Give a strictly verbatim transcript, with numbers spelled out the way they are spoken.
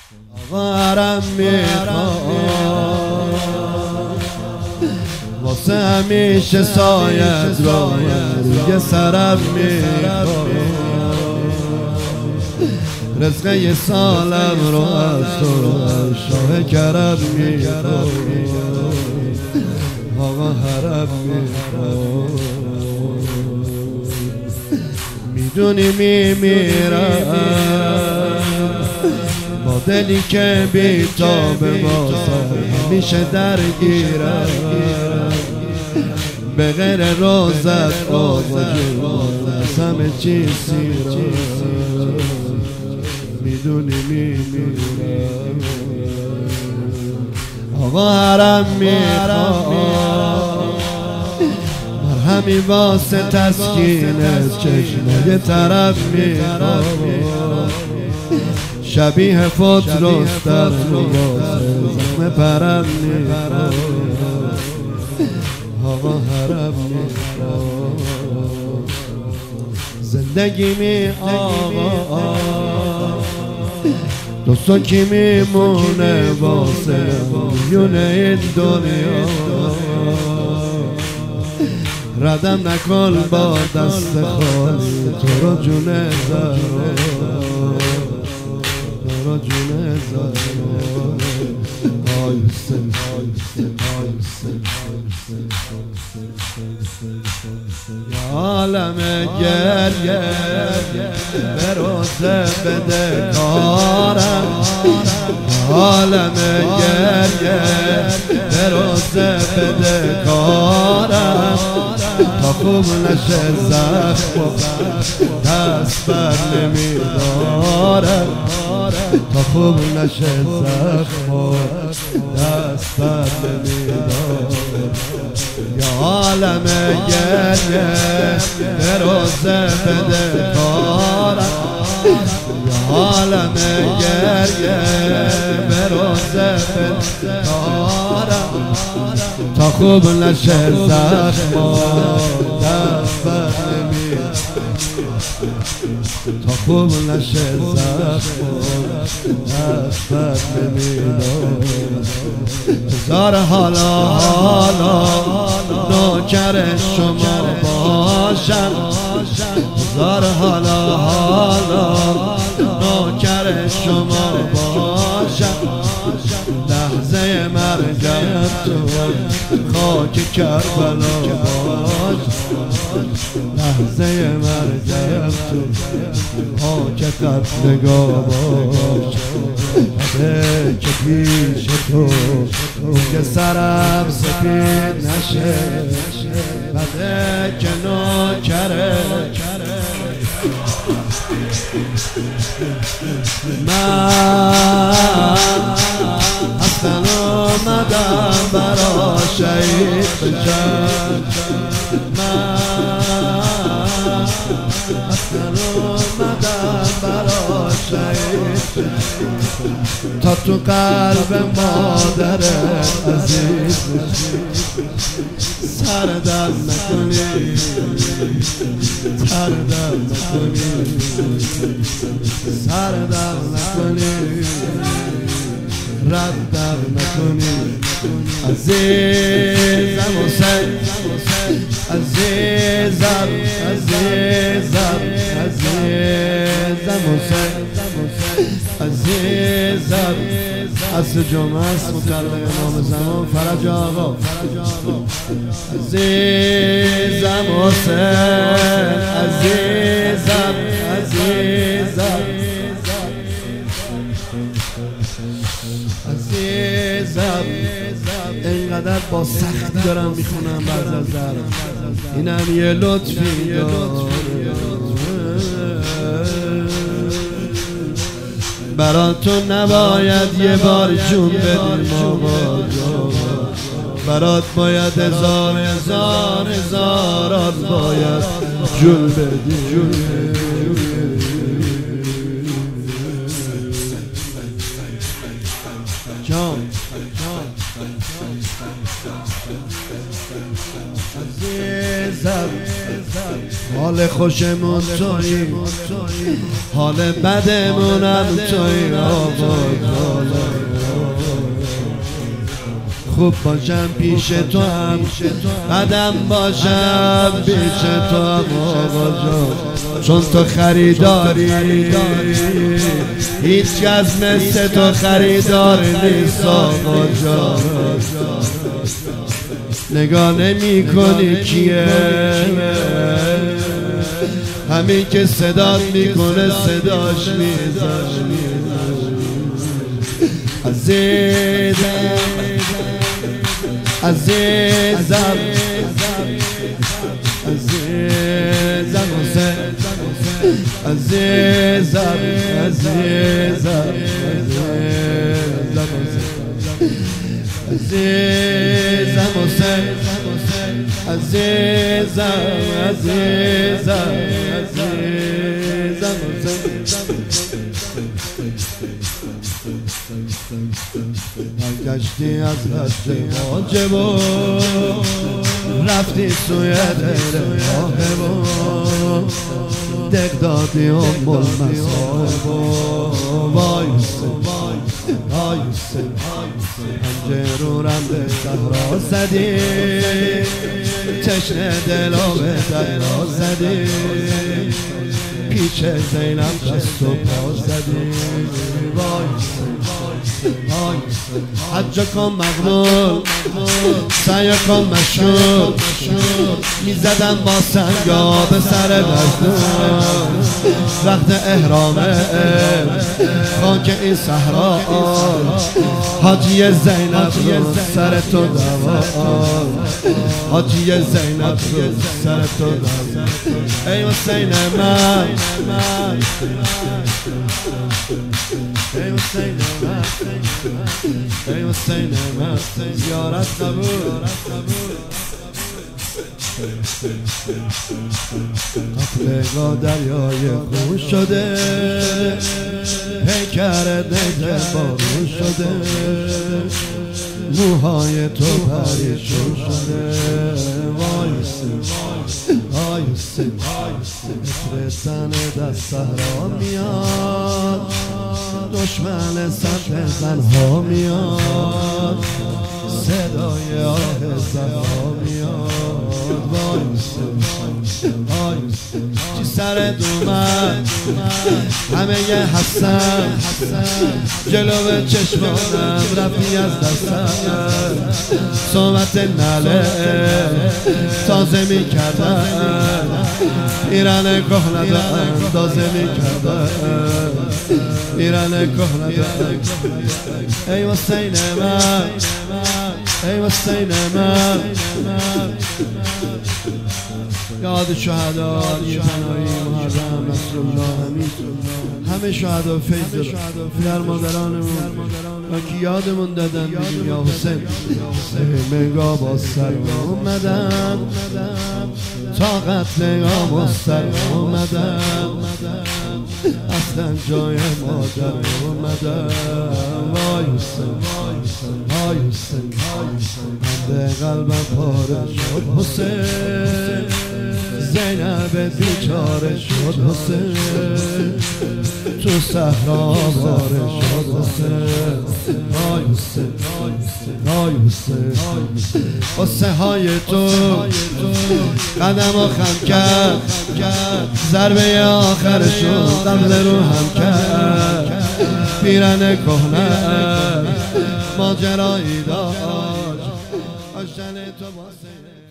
آقا میخواد واسه همیشه سایت را روی سرم میخواد رزق یه سالم رو از تو شاه کرم میخواد آقا حرم میخواد میدونی میمیرم با دلی که بی تاب واسه همیشه درگیرم به غیر روزت آقا جون از همه چیز سیرم میدونی میمیرم آقا حرم میخواد مرهمی واسه تسکین چشمای طرف میخواد شبیه فوت رستر واسه زخم پرم میخواد آقا حرم میخواد زندگی می آقا دوستان کی میمونه واسه میونه این دنیا ردم نکن با دست خالی تو رو جون زهرا تو رو جون زهرا آی حسین آی حسین آی حسین یا عالم گریه به روزه بده کارم عالم گریه به روزه بده کارم تا خوب نشه زخم دست بر نمیدارم تا خوب نشه زخم دست بر نمیدارم یا عالم گریه به روزه بده کارم یا عالم گریه به روزه بده کارم تا خوب نشه زخم دست بر نمیدارم تا خوب نشه زخم دست بر نمیدارم هزار حالا حالا نوکر شما باشم هزار حالا حالا نوکر شما باشم لحظه مرگم تو خاک کربلا باش لحظه مرگم تو خاک قتلگاه باش بده که پیش تو که سرم سفید نشه بده که نوکره من اصلا آمدم برا شهید بشم من اصلا آمدم برا شهید بشم تا تو قلب مادر عزیز بشی سردم نکنی سردم نکنی سردم نکنی ردم نکنی عزیزم حسین عزیزم عزیزم عزیزم حسین عزیزم اصل جمعه است مطلق امام زمان فرج آقا عزیزم حسین عزیزم عزیزم عزیزم اینقدر با سختی دارم میخونم بعض از درم اینم یه لطفی داره براتون نباید یه بار جون بدیم آقا برات باید هزار هزار هزارات باید جون بدیم جون جان عزیزم حال خوشمون تویی حال بدمونم تویی آقا خوب باشم پیش تو هم قدم باشم پیش تو هم آقا جان، چون تو خریداری هیچ کس مثل تو خریدار نیست آقا جان. نگاه نمی کنی کیه، همین که صدات میکنه صداش میزن. عزیزم عزیزم عزیزم حسین، عزیزم عزیزم عزیزم حسین، عزیزم عزیزم عزیزم برگشتی از حد واجب و رفتی سوی دل راهب و دق دادی ام المصائب و وای حسین وای حسین پنجرونم به صحرا زدی، چشم دلو به دریا زدی، پیچ زینب دست و پا زدی. وای حج کن مقبول سعی کن مشهور، میزدم با سنگا به سر مجنون، وقت احرامه خاک این صحرا حاجی زینب رو سر تو دوا، حاجی زینب رو سر تو دوا. ای حسین من ای حسین من ای حسین من زیارت قبول. قطره‌ها دریای خون شده، پیکر دل بارون شده، موهای تو پریشون شده. وای حسین وای حسین عطر تن دست صحرا میاد، دشمن سمت زنها میاد، صدای آه زنها میاد. وای حسین وای حسین چی سرت اومد همه یه حسن، جلو چشمانم رفتی از دستم، صحبت نله تازه میکردن، ایران کهنه دا اندازه میکردن، ایران کهنه دا. ای حسین من ای حسین من یاد شهدا علی پناهی محرم نصرالله حمید همه شهدا فیض پدر مادرانمون و که یادمون دادن بگیم یا حسین. نگاه با سر اومدم تا قتل با سر اومدم، اصلا جای مادر اومدم. وای حسین وای حسین به قلبم پاره شد حسین، زینب بیچاره شد حسین، تو صحرا واره شد حسین. وای حسین وای حسین قصه های تو قدم و خم کرد، ضربه آخر شد قبل رو هم کرد، پیرن کهنه ماجرایی داشت آشتن تو با